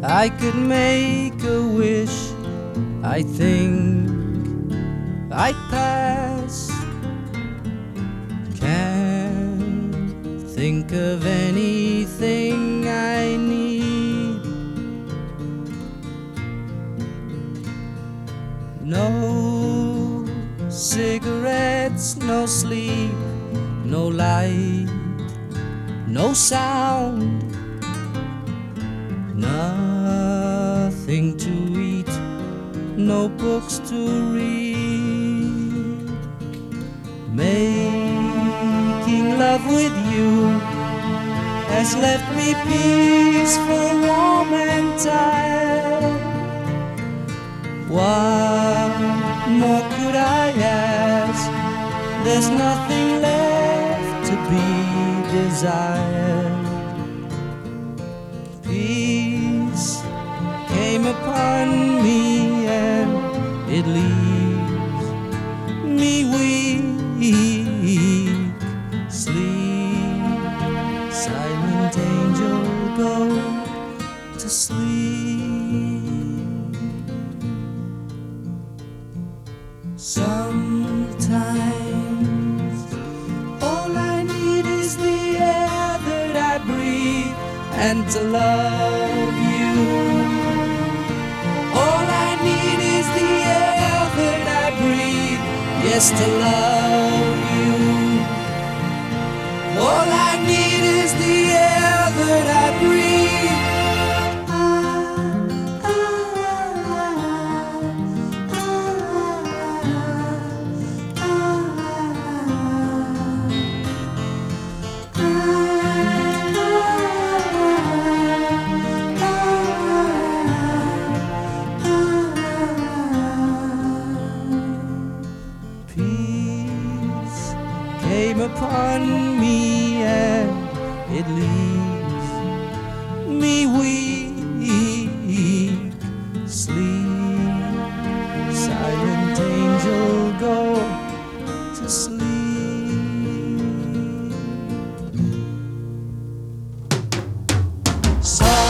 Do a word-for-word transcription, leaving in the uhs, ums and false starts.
I could make a wish, I think I'd pass. Can't think of anything I need. No cigarettes, no sleep, no light, no sound, nothing to eat, no books to read. Making love with you has left me peaceful, warm and tired. What more could I ask? There's nothing left to be desired. Peace came upon me and it leaves me weak. Sleep, silent angel, go to sleep. Sometimes all I need is the air that I breathe and to love you. All I need is the air that I breathe, yes, to love you. All I need is the air that I breathe. Came upon me and it leaves me weak. Sleep, silent angel, go to sleep. So